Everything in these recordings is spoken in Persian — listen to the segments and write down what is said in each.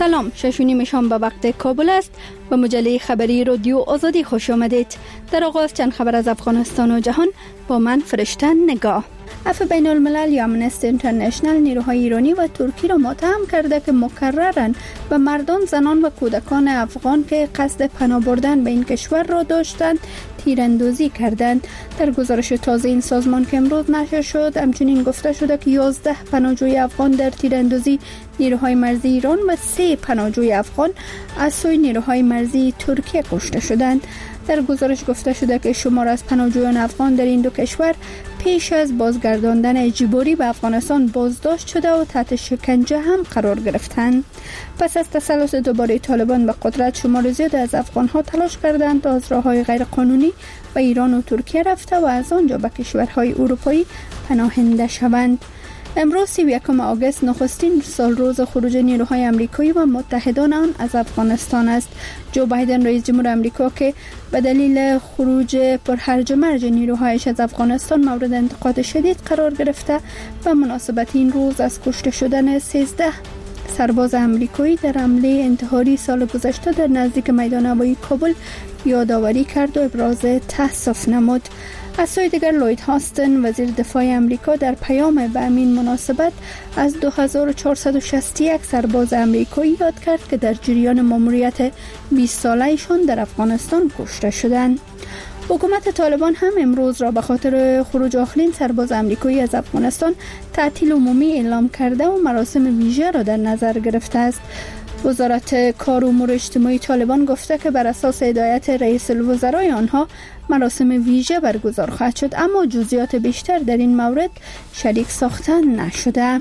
سلام، 6:30 شام به وقت کابل است. به مجله خبری رادیو آزادی خوش آمدید. در آغاز چند خبر از افغانستان و جهان با من فرشته نگاه. عفو بین الملل یا امنستی اینترنشنل نیروهای ایرانی و ترکی را متهم کرده که مکرراً به مردان، زنان و کودکان افغان که قصد پناه بردن به این کشور را داشتند تیراندازی کردند. در گزارش تازه این سازمان که امروز نشر شد همچنین گفته شده که 11 پناهجوی افغان در تیراندازی نیروهای مرزی ایران و 3 پناهجوی افغان از سوی نیروهای مرزی ترکیه کشته شدند. در گزارش گفته شده که شمار از پناهجویان افغان در این دو کشور پیش از بازگرداندن اجباری به افغانستان بازداشت شده و تحت شکنجه هم قرار گرفتند. پس از تسلط دوباره طالبان به قدرت، شمار زیاد از افغان‌ها تلاش کردند تا از راه‌های غیرقانونی به ایران و ترکیه رفته و از آنجا به کشورهای اروپایی پناهنده شوند. امروز 31 آگوست نخستین سالروز خروج نیروهای آمریکایی و متحدان آن از افغانستان است. جو بایدن رئیس جمهور آمریکا که به دلیل خروج پر هرج و مرج نیروهایش از افغانستان مورد انتقاد شدید قرار گرفته و مناسبت این روز از کشته شدن 13 سرباز آمریکایی در حمله انتحاری سال گذشته در نزدیک میدان هوایی کابل یادآوری کرد و ابراز تأسف نمود. از سوی دیگر لوید هاستن وزیر دفاع آمریکا در پیام به همین مناسبت از 2461 سرباز آمریکایی یاد کرد که در جریان ماموریت 20 ساله‌شان در افغانستان کشته شدند. حکومت طالبان هم امروز را به خاطر خروج آخرین سرباز آمریکایی از افغانستان تعطیل عمومی اعلام کرده و مراسم ویژه را در نظر گرفته است. وزارت کار و امور اجتماعی طالبان گفته که بر اساس هدایت رئیس الوزرای آنها مراسم ویژه برگزار خواهد شد، اما جزئیات بیشتر در این مورد شریک ساخته نشده.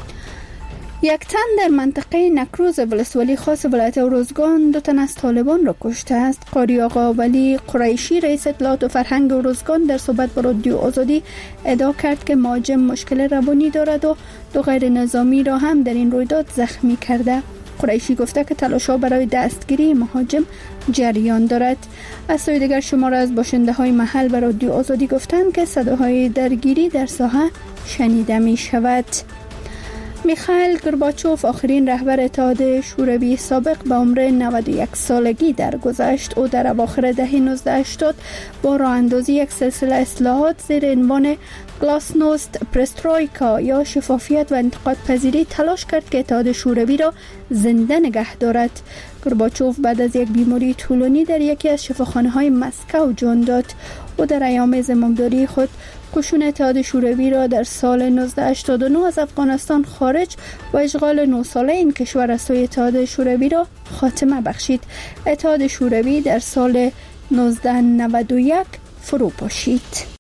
یک تن در منطقه نکروز ولسوالی خاص ولایت اروزگان 2 تن از طالبان را کشته است. قاری آقا ولی قریشی رئیس اطلاعات و فرهنگ اروزگان در صحبت با رادیو آزادی ادعا کرد که مهاجم مشکل روانی دارد و 2 غیر نظامی را هم در این رویداد زخمی کرده. قریشی گفته که تلاش‌ها برای دستگیری مهاجم جریان دارد. از سوی دیگر شمار از باشنده‌های محل به رادیو آزادی گفتند که صداهای درگیری در ساحه شنیده می شود. میخائیل گورباچوف آخرین رهبر اتحاد شوروی سابق به عمر 91 سالگی درگذشت. او در اواخر دهه 1980 با راه اندازی یک سلسله اصلاحات زیر عنوان گلاسنوست پرسترویکا یا شفافیت و انتقاد پذیری تلاش کرد که اتحاد شوروی را زنده نگه دارد. گورباچوف بعد از یک بیماری طولانی در یکی از شفاخانه‌های مسکو جان داد. او در ایام زمامداری خود قشون اتحاد شوروی را در سال 1989 از افغانستان خارج و اشغال 9 ساله این کشور از سوی اتحاد شوروی را خاتمه بخشید. اتحاد شوروی در سال 1991 فرو پاشید.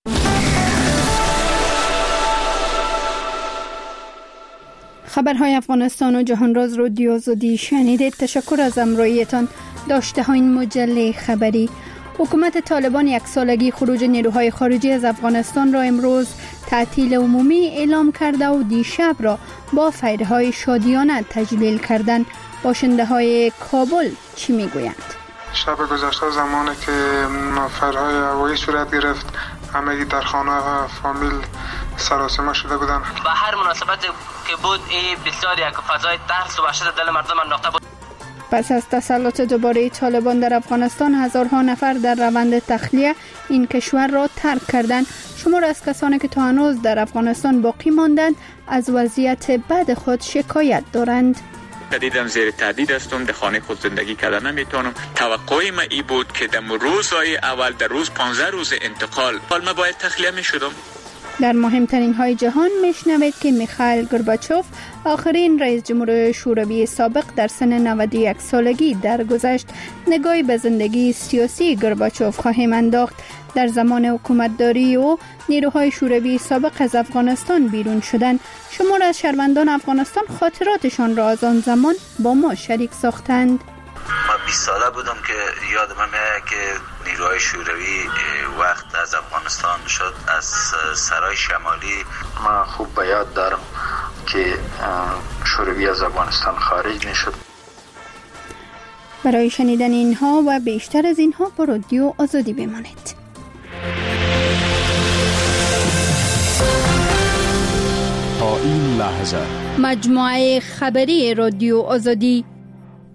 خبرهای افغانستان و جهان راز رادیو آزادی شنیدید. تشکر از همراهیتان. داشته ها این مجله خبری. حکومت طالبان 1 سالگی خروج نیروهای خارجی از افغانستان را امروز تعطیل عمومی اعلام کرده و دیشب را با فیرهای شادیانه تجلیل کردند. باشنده های کابل چی میگویند؟ شب گذشته زمانی که فیرهای هوایی صورت گرفت، همگی در خانه فامیل سراسیمه شده بودند. با هر مناسبت که بود این بسیار یک فضای ترس و وحشت دل مردم انداخته بود. پس از تسلط دوباره طالبان در افغانستان، هزارها نفر در روند تخلیه این کشور را ترک کردند. شمار از کسانی که تا هنوز در افغانستان باقی ماندند از وضعیت بد خود شکایت دارند. دیدم زیر تهدید هستم، در خانه خود زندگی کردن نمیتونم. توقع ما ای بود که در روزهای اول، در روز 15 روز انتقال، حال ما باید تخلیه میشدم. در مهمترین های جهان میشنوید که میخائیل گورباچوف آخرین رئیس جمهور شوروی سابق در سن 91 سالگی درگذشت. نگاهی به زندگی سیاسی گورباچوف خواهیم انداخت. در زمان حکومتداری او نیروهای شوروی سابق از افغانستان بیرون شدند. شمار از شهروندان افغانستان خاطراتشان را از آن زمان با ما شریک ساختند. ما 20 ساله بودم که یادم میاد که نیروهای شوروی وقت از افغانستان شد، از سرای شمالی. ما خوب به یاد دارم که شوروی از افغانستان خارج میشد. برای شنیدن اینها و بیشتر از اینها با رادیو آزادی بمانید. تا این لحظه مجموعه خبری رادیو آزادی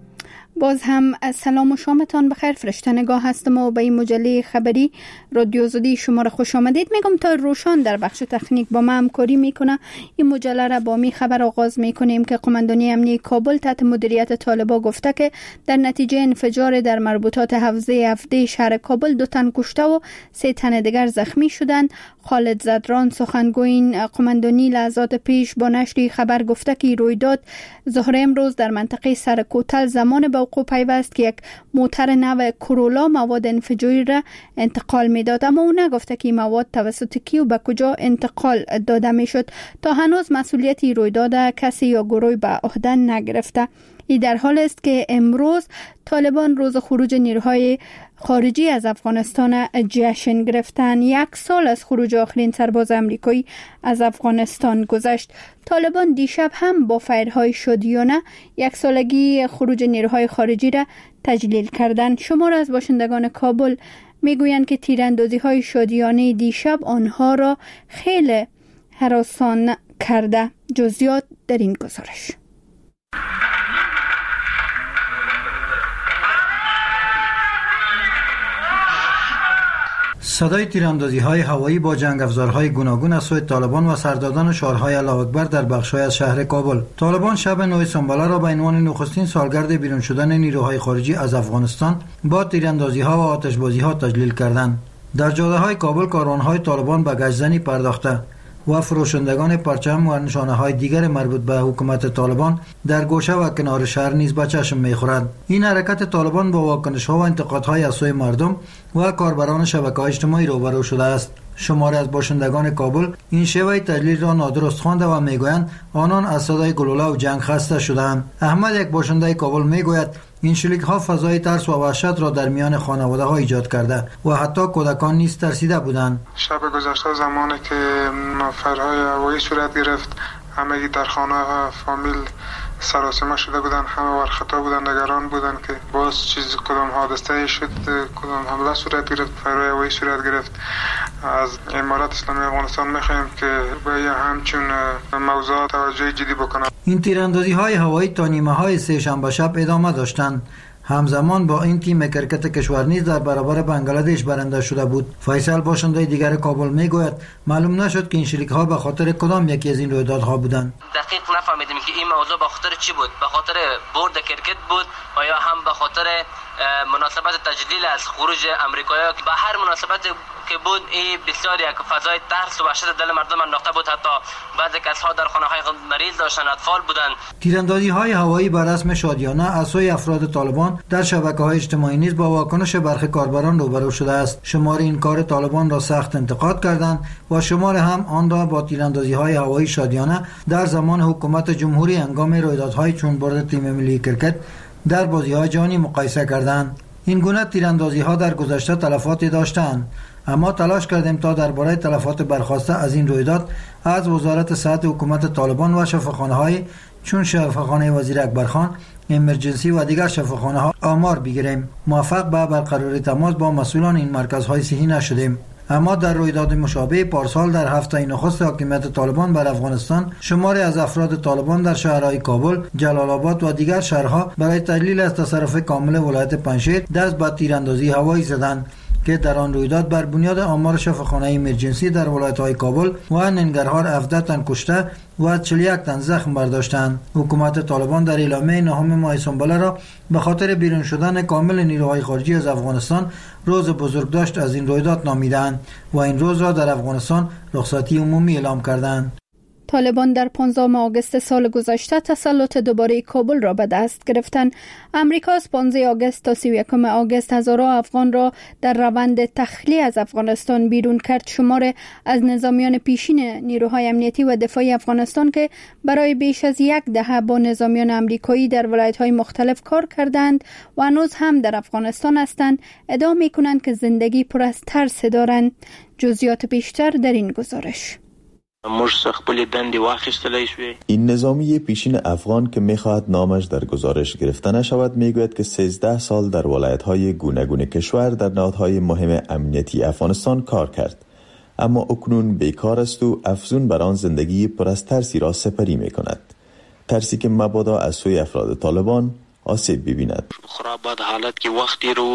باز هم از سلام و شامتان بخیر. فرشته نگاه هستم و به این مجله خبری رادیو آزادی شما را خوش آمدید میگم. تا روشان در بخش تکنیک با ما همکاری میکنه. این مجله را با می خبر آغاز میکنیم که قماندانی امنیتی کابل تحت مدیریت طالبان گفته که در نتیجه انفجار در مربوطات حوزه افده شهر کابل 2 تن کشته و 3 تن دیگر زخمی شدند. خالد زدران سخنگوی این قماندانی لحظات پیش با نشر خبر گفته که رویداد ظهر امروز در منطقه سرکوتل زمان به وقوع پیوست که یک موتر نو کرولا مواد انفجاری را انتقال میداد، اما او نگفته که مواد توسط کی و به کجا انتقال داده میشد. تا هنوز مسئولیت رویداد کسی یا گروهی به عهده نگرفته. این در حال است که امروز طالبان روز خروج نیروهای خارجی از افغانستان جشن گرفتن. 1 سال از خروج آخرین سرباز امریکایی از افغانستان گذشت. طالبان دیشب هم با فیرهای شادیانه 1 سالگی خروج نیروهای خارجی را تجلیل کردند. شمار از باشندگان کابل میگویند که تیراندازی‌های شادیانه دیشب آنها را خیلی هراسان کرده. جزئیات در این گزارش. صدای تیراندازی‌های هوایی با جنگ افزارهای گوناگون از سوی طالبان و سرداران شعارهای الله اکبر در بخش‌های از شهر کابل. طالبان شب 9 سنبله را به عنوان نخستین سالگرد بیرون شدن نیروهای خارجی از افغانستان با تیراندازی‌ها و آتشبازی‌ها تجلیل کردند. در جاده‌های کابل کاروان‌های طالبان به گشت‌زنی پرداخته و فروشندگان پرچم و نشانه‌های دیگر مربوط به حکومت طالبان در گوشه و کنار شهر نیز به چشم می‌خورد. این حرکت طالبان با واکنش‌ها و انتقادهای از سوی مردم و کاربران شبکه‌های اجتماعی روبرو شده است. شماری از باشندگان کابل این شیوه تجلیل را نادرست خوانده و میگویند آنان از صدای گلوله و جنگ خسته شدند. احمد، یک باشنده کابل، میگوید این شلیک‌ها فضای ترس و وحشت را در میان خانواده‌ها ایجاد کرده و حتی کودکان نیز ترسیده بودند. شب گذشته زمانی که فیرهای هوایی صورت گرفت، همگی در خانه فامیل سراسیمه شده بودند، همه ورخطا بودند، نگران بودند که باز چیز کدام حادثه شد، کدام حمله صورت گرفت، فیرهای هوایی صورت گرفت. از امارات اسلامی افغانستان می‌خواهیم که به همچون موضوع توجه جدی بکنند. این تیراندازی‌های هوایی تا نیمه‌های سه‌شنبه شب ادامه داشتند. همزمان با این تیم کرکت کشور نیز در برابر بنگلادش برنده شده بود. فیصل، باشنده دیگر کابل، میگوید معلوم نشد که این شلیک‌ها به خاطر کدام یکی از این رویدادها بودند. دقیق نفهمیدیم که این موضوع به خاطر چی بود. به خاطر برد کرکت بود و یا هم به خاطر مناسبت تجلیل از خروج امریکایی‌ها که به هر مناسبت که بود این بسیار یک فضای ترس و وحشت دل مردم انداخته بود. حتی بعضی کس‌ها در خانه‌های مریض داشتن، اطفال بودند. تیراندازی‌های هوایی بر رسم شادیانه از سوی افراد طالبان در شبکه‌های اجتماعی نیز با واکنش برخی کاربران روبرو شده است. شمار این کار طالبان را سخت انتقاد کردند و شمار هم آن را با تیراندازی‌های هوایی شادیانه در زمان حکومت جمهوری هنگام رویدادهای چون برد تیم ملی کرکت در بازی‌های جهانی مقایسه کردند. این گونه تیراندازی‌ها در گذشته تلفاتی داشتند، اما تلاش کردیم تا درباره تلفات برخاسته از این رویداد از وزارت صحت حکومت طالبان و شفاخانه‌های چون شفاخانه وزیر اکبرخان، امرجنسی و دیگر شفاخانه‌ها آمار بگیریم. موفق به برقراری تماس با مسئولان این مرکزهای صحی نشدیم. اما در رویداد مشابه پارسال در هفته نخست حاکمیت طالبان بر افغانستان، شماری از افراد طالبان در شهرهای کابل، جلال آباد و دیگر شهرها برای تجلیل از تصرف کامل ولایت پنجشیر دست به تیراندازی هوایی زدند که در آن رویداد بر بنیاد آمار شفاخانه امرجنسی در ولایت‌های کابل و ننگرهار 17 تن کشته و 41 تن زخم برداشتند. حکومت طالبان در اعلامیه 9 ماه سنبله را به خاطر بیرون شدن کامل نیروهای خارجی از افغانستان روز بزرگداشت از این رویداد نامیدند و این روز را در افغانستان رخصتی عمومی اعلام کردند. طالبان در 15 آگوست سال گذشته تسلط دوباره کابل را به دست گرفتند. امریکا از 15 آگوست تا 31 آگوست هزارها افغان را در روند تخلیه از افغانستان بیرون کرد. شمار از نظامیان پیشین نیروهای امنیتی و دفاعی افغانستان که برای بیش از 10 دهه با نظامیان امریکایی در ولایت‌های مختلف کار کردند و هنوز هم در افغانستان هستند، ادعا می‌کنند که زندگی پر از ترس دارند. جزئیات بیشتر در این گزارش. این نظامی پیشین افغان که میخواهد نامش در گزارش گرفته نشود میگوید که 13 سال در ولایت‌های گوناگون کشور در نهادهای مهم امنیتی افغانستان کار کرد، اما اکنون بیکار است و افزون بر آن زندگی پر از ترسی را سپری میکند. ترسی که مبادا از سوی افراد طالبان آسیب ببیند. خورا بد حالت که وقتی رو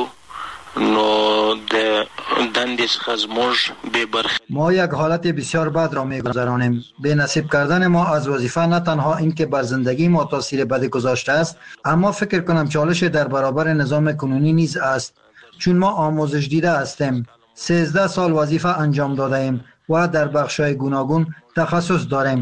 ما یک حالت بسیار بد را می‌گذرانیم. به نصیب کردن ما از وظیفه نه تنها این که بر زندگی ما تاثیر بدی گذاشته است، اما فکر کنم چالش در برابر نظام کنونی نیز است، چون ما آموزش دیده هستیم. 13 سال وظیفه انجام داده ایم و در بخش‌های گوناگون تخصص داریم.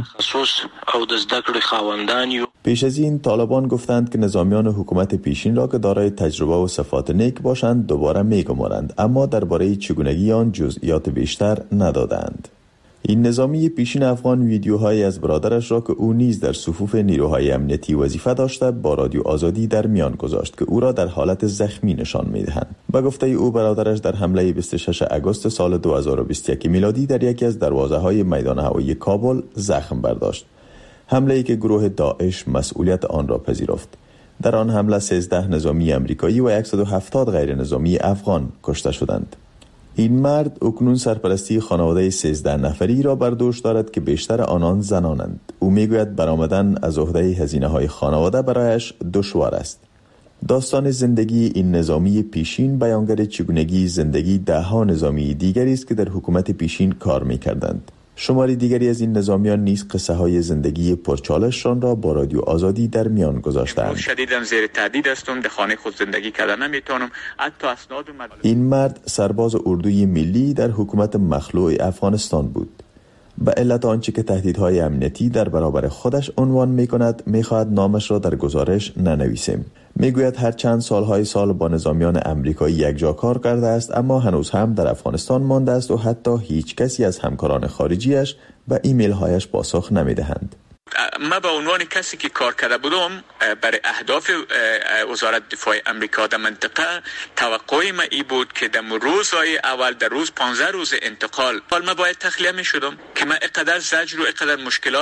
پیش از این طالبان گفتند که نظامیان حکومت پیشین را که دارای تجربه و صفات نیک باشند دوباره میگمارند، اما درباره چگونگی آن جزئیات بیشتر ندادند. این نظامی پیشین افغان ویدیوهایی از برادرش را که او نیز در صفوف نیروهای امنیتی وظیفه داشته با رادیو آزادی در میان گذاشت که او را در حالت زخمی نشان میدهند. به گفته او برادرش در حمله 26 اگست سال 2021 میلادی در یکی از دروازه‌های میدان هوایی کابل زخم برداشت. حمله‌ای که گروه داعش مسئولیت آن را پذیرفت. در آن حمله 13 نظامی آمریکایی و 170 غیر نظامی افغان کشته شدند. این مرد اکنون سرپرستی خانواده 13 نفری را بر دوش دارد که بیشتر آنان زنانند. او میگوید برآمدن از عهده هزینه‌های خانواده برایش دشوار است. داستان زندگی این نظامی پیشین بیانگر چگونگی زندگی ده‌ها نظامی دیگری است که در حکومت پیشین کار می‌کردند. شماری دیگری از این نظامیان نیز قصه های زندگی پرچالششان را با رادیو آزادی در میان گذاشتند. شدیداً زیر تهدید هستم، در خانه خود زندگی کردن نمیتونم، حتی اسناد این مرد سرباز اردوی ملی در حکومت مخلوع افغانستان بود. به علت آنچه که تهدیدهای امنیتی در برابر خودش عنوان می‌کند می‌خواهد نامش را در گزارش ننویسیم. میگوید هر چند سال با نظامیان امریکایی یکجا کار کرده است، اما هنوز هم در افغانستان مانده است و حتی هیچ کسی از همکاران خارجیش به ایمیل هایش پاسخ نمیدهند. ما به عنوان کسی که کار کرده بودم برای اهداف وزارت دفاع امریکا در منطقه، توقع ما ای بود که در روزهای اول، در روز 15 روز انتقال، ما باید تخلیه می شدم که من اقدر زجر و اقدر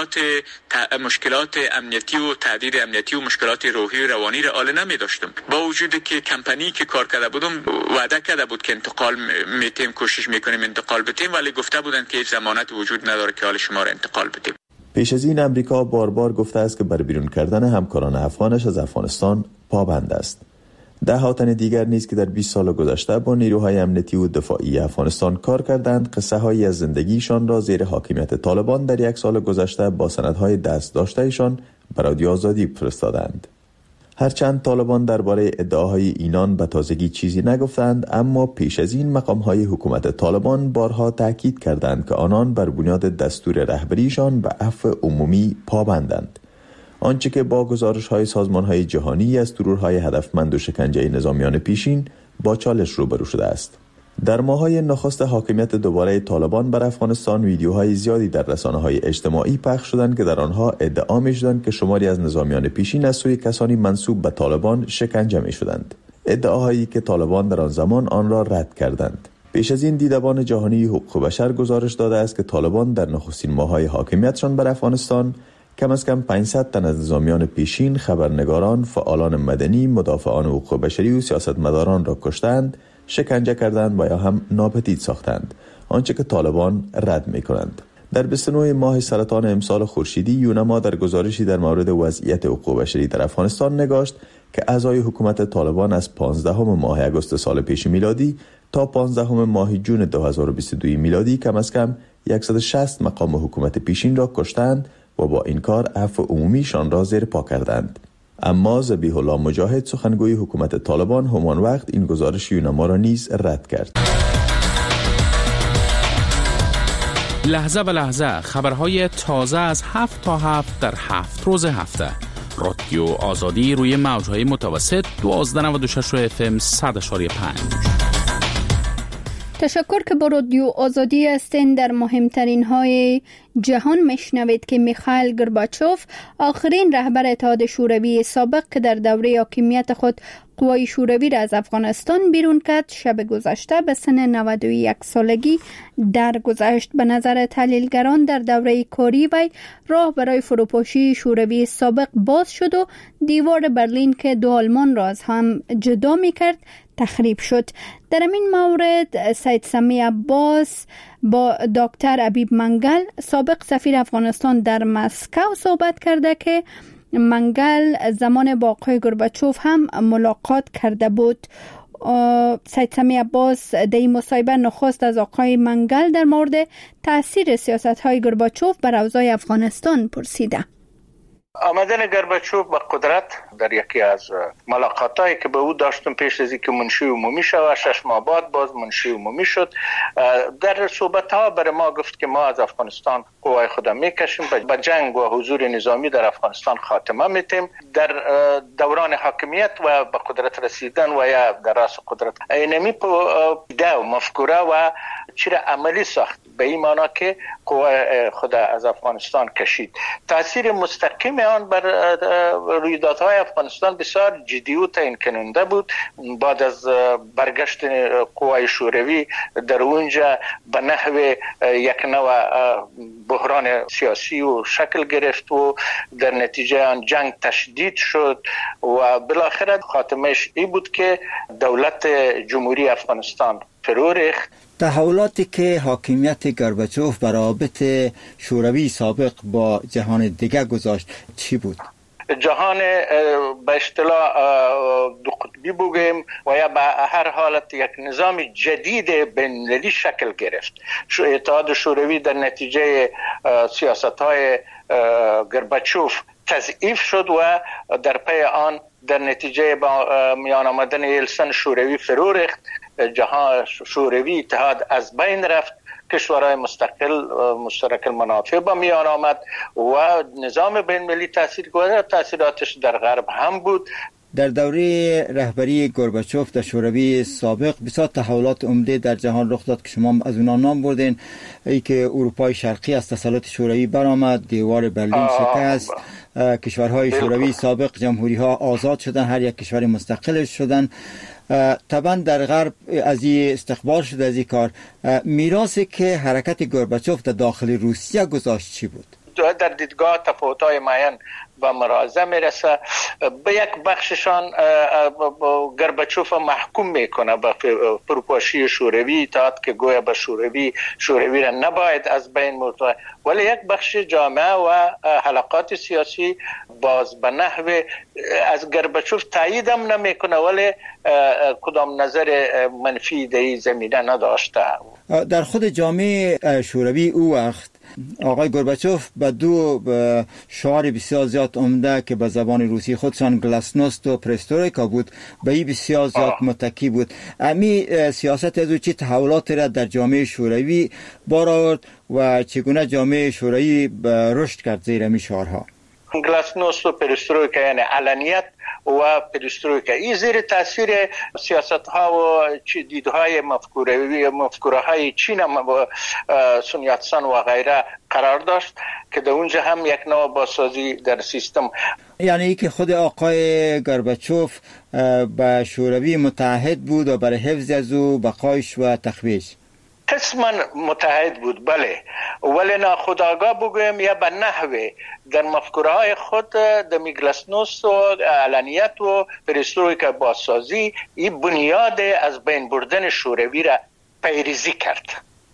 مشکلات امنیتی و تهدید امنیتی و مشکلات روحی و روانی را آله نمی داشتم. با وجود که کمپانی که کار کرده بودم وعده کرده بود که انتقال میتیم، کوشش میکنیم انتقال بدیم، ولی گفته بودند که هیچ ضمانت وجود نداره که حال شما را انتقال بدیم. پیش از این امریکا بار گفته است که بر بیرون کردن همکاران افغانش از افغانستان پابند است. 10 تن دیگر نیز که در 20 سال گذشته با نیروهای امنیتی و دفاعی افغانستان کار کردند، قصه هایی از زندگیشان را زیر حاکمیت طالبان در 1 سال گذشته با سندهای دست داشتهشان به رادیو آزادی فرستادند. هرچند طالبان درباره ادعاهای اینان به تازگی چیزی نگفتند، اما پیش از این مقامهای حکومت طالبان بارها تاکید کردند که آنان بر بنیاد دستور رهبریشان به عفو عمومی پابندند. آنچه که با گزارش‌های سازمان‌های جهانی از ترورهای هدفمند و شکنجه نظامیان پیشین با چالش روبرو شده است. در ماه‌های نخست حاکمیت دوباره طالبان بر افغانستان ویدیوهای زیادی در رسانه‌های اجتماعی پخش شدند که در آنها ادعا می‌شدند که شماری از نظامیان پیشین از سوی کسانی منسوب به طالبان شکنجه می‌شدند. ادعاهایی که طالبان در آن زمان آن را رد کردند. پیش از این دیدبان جهانی حقوق بشر گزارش داده است که طالبان در نخستین ماه‌های حاکمیتشان بر افغانستان کم از کم 500 تن از نظامیان پیشین، خبرنگاران، فعالان مدنی، مدافعان حقوق بشری و سیاستمداران را کشتند، شکنجه کردند و یا هم ناپدید ساختند، آنچه که طالبان رد می‌کنند. در 29 ماه سرطان امسال خورشیدی یونما در گزارشی در مورد وضعیت حقوق بشری در افغانستان نگاشت که اعضای حکومت طالبان از 15 ماه اگست سال پیش میلادی تا 15 ماه جون 2022 میلادی کم از کم 160 مقام حکومت پیشین را کشتند و با این کار عفو عمومیشان را زیر پا کردند. اما ذبیح الله مجاهد سخنگوی حکومت طالبان همان وقت این گزارش یونما را نیز رد کرد. لحظه به لحظه خبرهای تازه از 7 تا 7 در 7 روز هفته. رادیو آزادی روی موجهای متوسط 1296 FM 100.5. تشکر که با رادیو آزادی هستین. در مهمترین های جهان میشنوید که میخائیل گورباچوف، آخرین رهبر اتحاد شوروی سابق که در دوره حاکمیت خود قوای شوروی را از افغانستان بیرون کرد، شب گذشته به سن 91 سالگی درگذشت. به نظر تحلیلگران در دوره کاری وی راه برای فروپاشی شوروی سابق باز شد و دیوار برلین که دو آلمان را از هم جدا میکرد تخریب شد. در این مورد سید سمی عباس با دکتر حبیب منگل، سابق سفیر افغانستان در مسکو، صحبت کرده که منگل زمان با آقای گورباچوف هم ملاقات کرده بود. سید سمیع عباس در این مصاحبه نخست از آقای منگل در مورد تاثیر سیاست‌های گورباچوف بر اوضاع افغانستان پرسیده. آمدن گورباچوف به قدرت در یکی از ملاقاتایی که به او داشتم پیش از اینکه منشی عمومی شود، 6 ماه بعد باز منشی عمومی شد، در صحبت‌ها برای ما گفت که ما از افغانستان قوای خود میکشیم، به جنگ و حضور نظامی در افغانستان خاتمه میتیم، در دوران حاکمیت و به قدرت رسیدن و یا در راس قدرت اینمی ایده و مفکوره و چیره عملی ساخت، به این معنا که قوای خود از افغانستان کشید. تاثیر مستقیم آن بر رویدادهای افغانستان بسیار جدی و تعیین کننده بود. بعد از برگشت قوای شوروی در اونجا به نحو یک نوع بحران سیاسی و شکل گرفت و در نتیجه آن جنگ تشدید شد و بالاخره خاتمش این بود که دولت جمهوری افغانستان فرو ریخت. تحولاتی که حاکمیت گورباچوف بر روابط شوروی سابق با جهان دیگه گذاشت چی بود؟ جهان به اصطلاح دو قطبی بگیم و یا به هر حالت یک نظام جدید بین‌المللی شکل گرفت. اتحاد شوروی در نتیجه سیاست‌های گورباچوف تضعیف شد و در پی آن در نتیجه با میان آمدن یلسن شوروی فرو ریخت، جهان شوروی اتحاد از بین رفت، کشورهای مستقل مشترک المنافع با میان آمد و نظام بین‌المللی تاثیر گذاشت. تاثیراتش در غرب هم بود. در دوره رهبری گورباچوف در شوروی سابق بسیار تحولات عمده در جهان رخ داد که شما از اونها نام بردین. ای که اروپای شرقی از تسلط شوروی برآمد، دیوار برلین شکست، کشورهای شوروی سابق جمهوری ها آزاد شدن، هر یک کشور مستقل شدن. طبعا در غرب از این استقبال شده از این کار. میراثی که حرکت گورباچوف در داخل روسیه گذاشت چی بود؟ در دیدگاه تفاوت‌های معین به مراحل میرسه. به یک بخششان گورباچوف محکوم میکنه به فروپاشی شوروی، تا که گویا به شوروی را نباید از بین برد، ولی یک بخش جامعه و حلقات سیاسی باز به نحو از گورباچوف تایید هم نمیکنه، ولی کدام نظر منفی در این زمینه نداشته. در خود جامعه شوروی او وقت آقای گورباچوف به دو شعار بسیار زیاد عمده که به زبان روسی خودشان گلاسنوست و پرسترویکا بود، به این بسیار زیاد متکی بود. امی سیاست از او چی تحولاتی را در جامعه شوروی بار آورد و چگونه جامعه شوروی رشد کرد زیر امی شعارها؟ گلاسنوست و پرسترویکا یعنی علنیت و پرسترویکا این زیر تاثیر سیاست ها و دیدهای مفکوره های چین و سون یاتسن و غیره قرار داشت که در اونجا هم یک نوع بازسازی در سیستم. یعنی ای که خود آقای گورباچوف با شوروی متحد بود و برای حفظ از او بقایش و تقویش قسما متحد بود، بله، ولی ناخودآگاه بگویم یا به نحوه در مفکوره های خود در گلاسنوست و علنیت و پرسترویکا بازسازی این بنیاد از بین بردن شوروی را پیریزی کرد.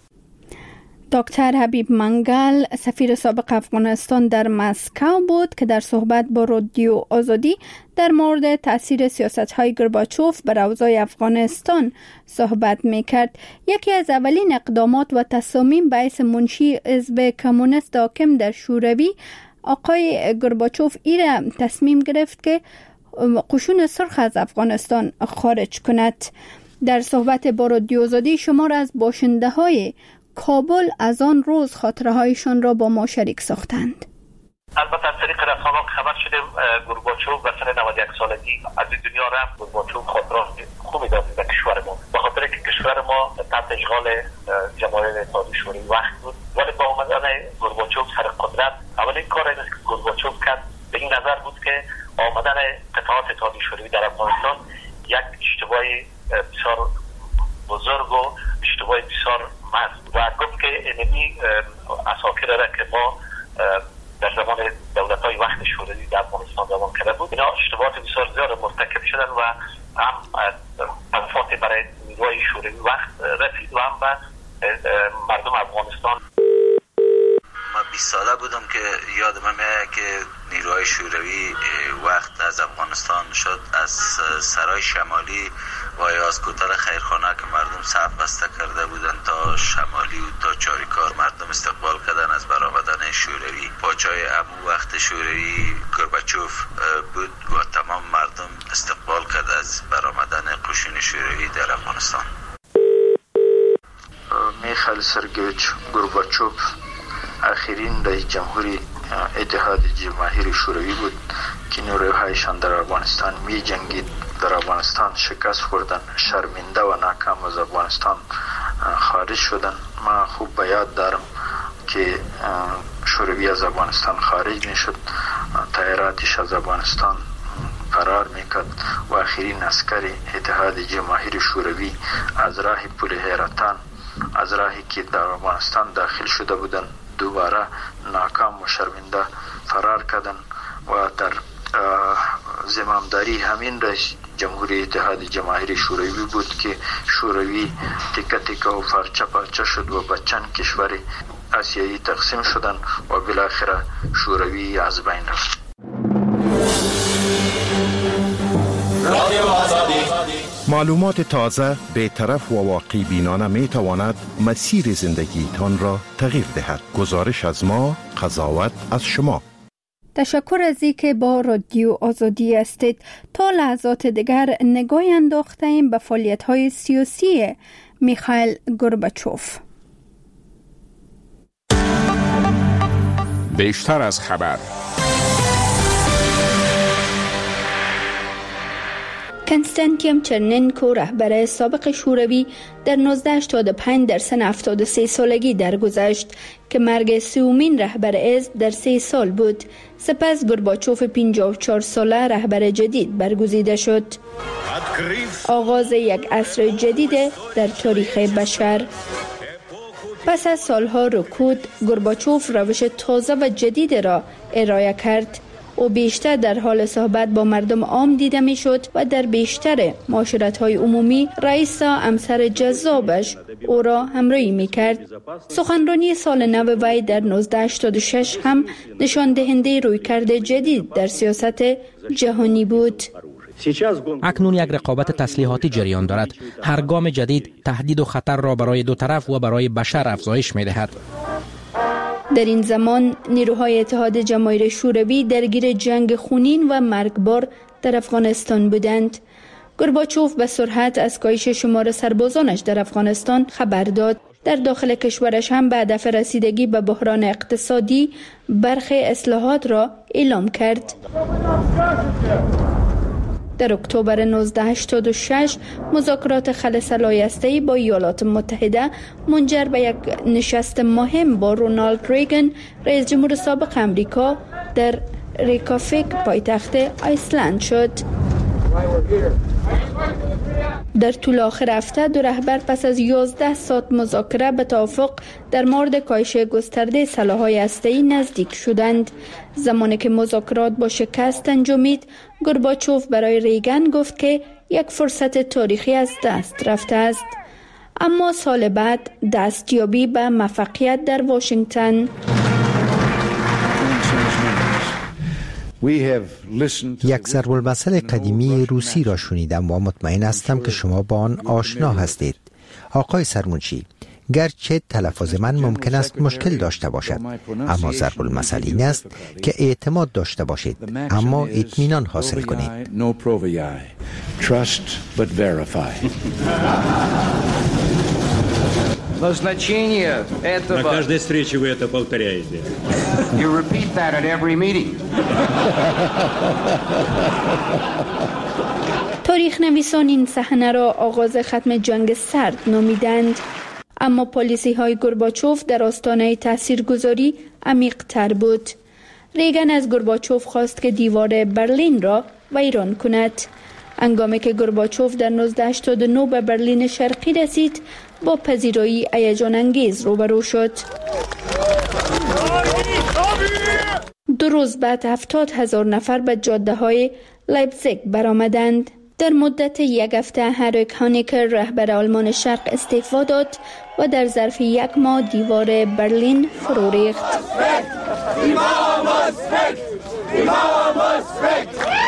دکتر حبیب منگل سفیر سابق افغانستان در مسکو بود که در صحبت با رادیو آزادی در مورد تاثیر سیاست‌های گورباچوف بر اوضاع افغانستان صحبت می‌کرد. یکی از اولین اقدامات و تصامیم باعث منشی حزب کمونیست حاکم در شوروی آقای گورباچوف را تصمیم گرفت که قشون سرخ از افغانستان خارج کند. در صحبت با رادیو آزادی شمار از باشنده‌های کابل از آن روز خاطرهایشان را با ما شریک ساختند. البته از طریق رسانه‌ها خبر شده گورباچوف در سن 91 سالگی از دنیا رفت. گورباچوف خاطرات خوبی داشت در کشور ما، به خاطر که کشور ما تحت اشغال جماهیر اتحادیه شوروی وقت بود، ولی با آمدن گورباچوف سر قدرت اولین کاری که گورباچوف کرد به این نظر بود که آمدن قطعات اتحادیه شوروی در افغانستان یک اشتباه بسیار بزرگ و اشتباه بسیار مست و گفت که اینمی اساکر را که ما در زمان دولت‌های وقت شوروی در افغانستان دوام کرده بود، اینا اشتباهات بسیار زیاد مرتکب شدن و هم تلفات برای نیروهای شوروی وقت رسید و هم به مردم افغانستان. من 20 ساله بودم که یادم میاد که نیروهای شوروی وقت از افغانستان شد، از سرای شمالی و یا از کوتل خیرخانه که مردم صف بسته کرده بودن تا شمالی و تا چاریکار مردم استقبال کردن از برآمدن شوروی. پاچای امو وقت شوروی گورباچوف بود و تمام مردم استقبال کرد از برآمدن قشون شوروی در افغانستان. میخائیل سرگیویچ گورباچوف آخرین رئیس جمهوری اتحاد جماهیر شوروی بود که نیروهایشان در افغانستان می جنگید. در افغانستان شکست خوردن، شرمنده و ناکام از افغانستان خارج شدن. ما خوب به یاد دارم که شوروی از افغانستان خارج می شد، طیاراتش از افغانستان فرار میکرد و آخرین عسکر اتحاد جماهیر شوروی از راه پل حیرتان، از راهی که در افغانستان داخل شده بودن، دوباره ناکام و شرمنده فرار کردن و در زمامداری همین رئیس جمهوری اتحاد جماهیر شوروی بود که شوروی تکه تکه و پارچه پارچه شد و به چند کشور آسیایی تقسیم شدن و بالاخره شوروی از بین رفت. معلومات تازه، بی‌طرف و واقع بینانه می تواند مسیر زندگیتان را تغییر دهد. گزارش از ما، قضاوت از شما. تشکر از اینکه با رادیو آزادی هستید. تا لحظات دیگر نگاهی انداختیم به فعالیت‌های سیاسی میخائیل گورباچوف. بیشتر از خبر. کنستانتین چرننکو رهبر سابق شوروی در 1985 در سن 73 سالگی درگذشت که مرگ سومین رهبر حزب در 3 سال بود. سپس گورباچوف 54 ساله رهبر جدید برگزیده شد. آغاز یک عصر جدید در تاریخ بشر. پس از سالها رکود، گورباچوف روش تازه و جدید را ارائه کرد. او بیشتر در حال صحبت با مردم عام دیده می شد و در بیشتر معاشرت‌های عمومی رئیس همسر جذابش او را همراهی می کرد. سخنرانی سال نو وی در 1986 هم نشان دهنده رویکرد جدید در سیاست جهانی بود. اکنون یک رقابت تسلیحاتی جریان دارد. هر گام جدید تهدید و خطر را برای دو طرف و برای بشر افزایش می دهد. در این زمان نیروهای اتحاد جماهیر شوروی درگیر جنگ خونین و مرگبار در افغانستان بودند. گورباچوف به سرعت از کاهش شمار سربازانش در افغانستان خبر داد. در داخل کشورش هم به هدف رسیدگی به بحران اقتصادی برخی اصلاحات را اعلام کرد. در اکتبر 1986 مذاکرات خل صلایستی با ایالات متحده منجر به یک نشست مهم با رونالد ریگن رئیس جمهور سابق امریکا در ریکافیک پایتخت ایسلند شد. در طول آخر هفته دو رهبر پس از 11 ساعت مذاکره به توافق در مورد کاهش گسترده سلاح‌های هسته‌ای نزدیک شدند. زمانی که مذاکرات با شکست انجامید، گورباچوف برای ریگن گفت که یک فرصت تاریخی از دست رفته است. اما سال بعد دستیابی به موفقیت در واشنگتن. یک ضرب المثل قدیمی روسی را شنیدم و مطمئن هستم که شما با آن آشنا هستید. آقای سرمنشی، گرچه تلفظ من ممکن است مشکل داشته باشد، اما ضرب المثل این است که اعتماد داشته باشید اما اطمینان حاصل کنید. Назначение этого... На каждой встрече вы это повторяете. You repeat that at every meeting. تاریخ نویسان این صحنه را آغاز ختم جنگ سرد نامیدند. اما پالیسی های گورباچوف در آستانه تاثیرگذاری عمیق تر بود. ریگن از گورباچوف خواست که دیوار برلین را ویران کند. هنگامی که گورباچوف در 1989 به برلین شرقی رسید، با پذیرایی هیجان انگیز روبرو شد. 2 روز بعد 70,000 نفر به جاده های لایپزیگ برآمدند. در مدت 1 هفته هنریک هانیکر رهبر آلمان شرق استعفا داد و در ظرف 1 ماه دیوار برلین فرو ریخت.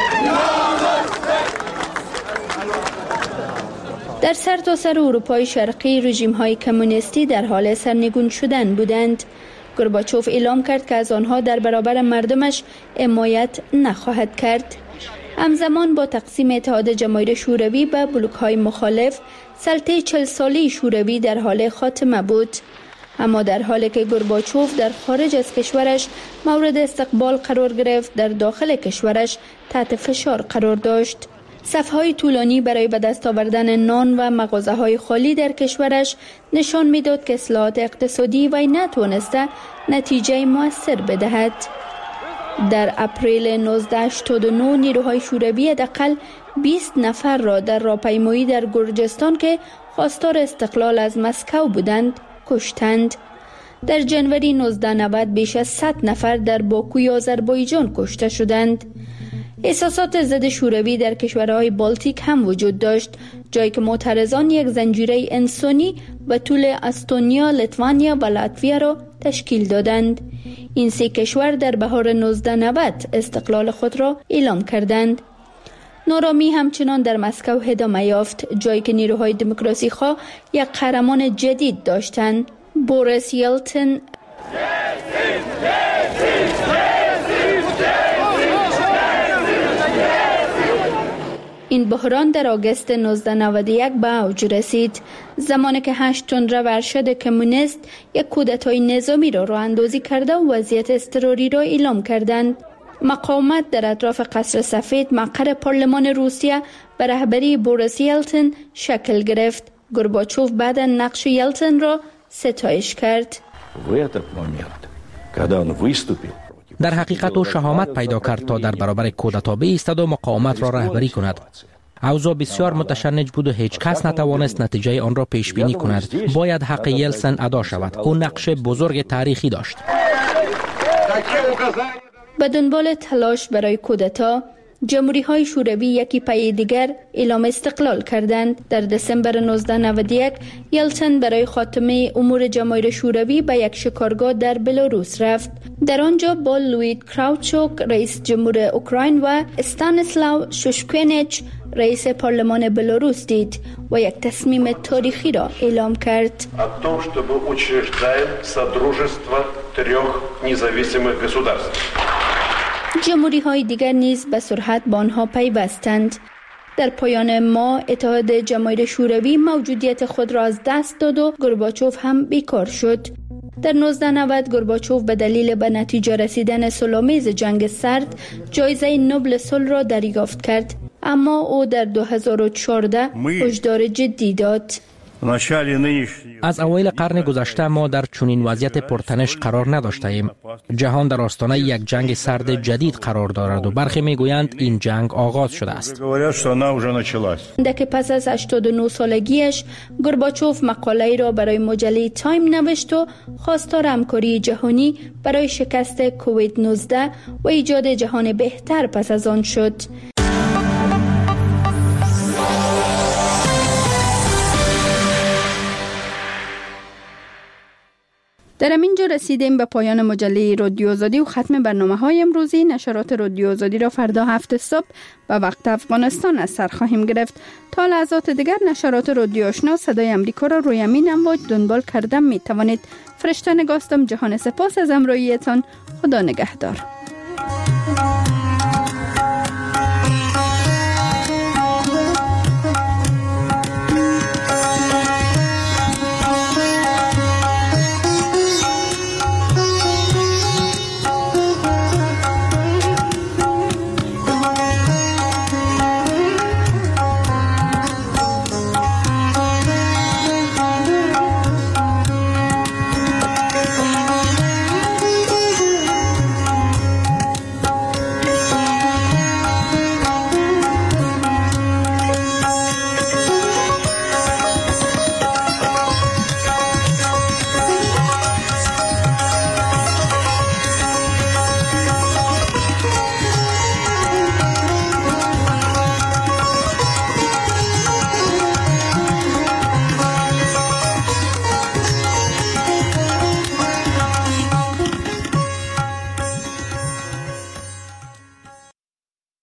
در سرتاسر اروپای شرقی رژیم‌های کمونیستی در حال سرنگون شدن بودند. گورباچوف اعلام کرد که از آنها در برابر مردمش حمایت نخواهد کرد. همزمان با تقسیم اتحاد جماهیر شوروی به بلوک‌های مخالف، سلطه 40 ساله شوروی در حال خاتمه بود. اما در حالی که گورباچوف در خارج از کشورش مورد استقبال قرار گرفت، در داخل کشورش تحت فشار قرار داشت. صفهای طولانی برای به دست آوردن نان و مغازه‌های خالی در کشورش نشان می‌داد که اصلاحات اقتصادی وی نتوانسته نتیجه مؤثر بدهد. در اپریل 1989 نیروهای شوروی حداقل 20 نفر را در راهپیمایی در گرجستان که خواستار استقلال از مسکو بودند کشتند. در جنوری 1990 بیش از 100 نفر در باکوی آذربایجان کشته شدند. احساسات ضد شوروی در کشورهای بالتیک هم وجود داشت، جایی که معترضان یک زنجیره انسانی به طول استونیا، لیتوانیا و لاتویا را تشکیل دادند. این سه کشور در بهار 1990 استقلال خود را اعلام کردند. نارامی همچنان در مسکو ادامه یافت، جایی که نیروهای دموکراسی خواه یک قهرمان جدید داشتند، بوریس یلتسن. این بحران در آگوست 1991 به اوج رسید، زمانی که 8 تندرو ارشد کمونیست یک کودتای نظامی را راه اندازی کرده و وضعیت اضطراری را اعلام کردند. مقاومت در اطراف قصر سفید، مقر پارلمان روسیه، به رهبری بوریس یلتسن شکل گرفت. گورباچوف بعد نقش یلتسن را ستایش کرد. در حقیقت او شهامت پیدا کرد تا در برابر کودتا بایستد و مقاومت را رهبری کند. اوضاع بسیار متشنج بود و هیچ کس نتوانست نتیجه آن را پیش بینی کند. باید حق یلتسن ادا شود. او نقش بزرگ تاریخی داشت. به دنبال تلاش برای کودتا، جمهوری‌های شوروی یکی پی دیگر اعلام استقلال کردند. در دسامبر 1991 یلتسن برای خاتمه امور جماهیر شوروی به یک شکارگاه در بلاروس رفت. در آنجا با لوید کراوچوک رئیس جمهور اوکراین و استانیسلاو شوشکوینیچ رئیس پارلمان بلاروس دید و یک تصمیم تاریخی را اعلام کرد. جمهوری های دیگر نیز به سرعت با آنها پیوستند. در پایان ماه اتحاد جماهیر شوروی موجودیت خود را از دست داد و گورباچوف هم بیکار شد. در 1990 گورباچوف به دلیل به نتیجه رسیدن صلح‌آمیز جنگ سرد جایزه نوبل صلح را دریافت کرد، اما او در 2014 هشدار جدی داد. از اوایل قرن گذشته ما در چنین وضعیت پرتنش قرار نداشته ایم. جهان در آستانه یک جنگ سرد جدید قرار دارد و برخی میگویند این جنگ آغاز شده است. که پس از 89 سالگیش گورباچوف مقاله را برای مجله تایم نوشت و خواستار همکاری جهانی برای شکست کووید 19 و ایجاد جهان بهتر پس از آن شد. در اینجا رسیدیم به پایان مجله رادیو آزادی و ختم برنامه‌های امروزی. نشرات رادیو آزادی را فردا 7 صبح به وقت افغانستان از سر خواهیم گرفت. تا لحظات دیگر نشرات رادیو آشنا صدای امریکا را روی امین امواج دنبال کردن می توانید. فرشته نگاستم. جهان سپاس از همراهیتان. خدا نگهدار.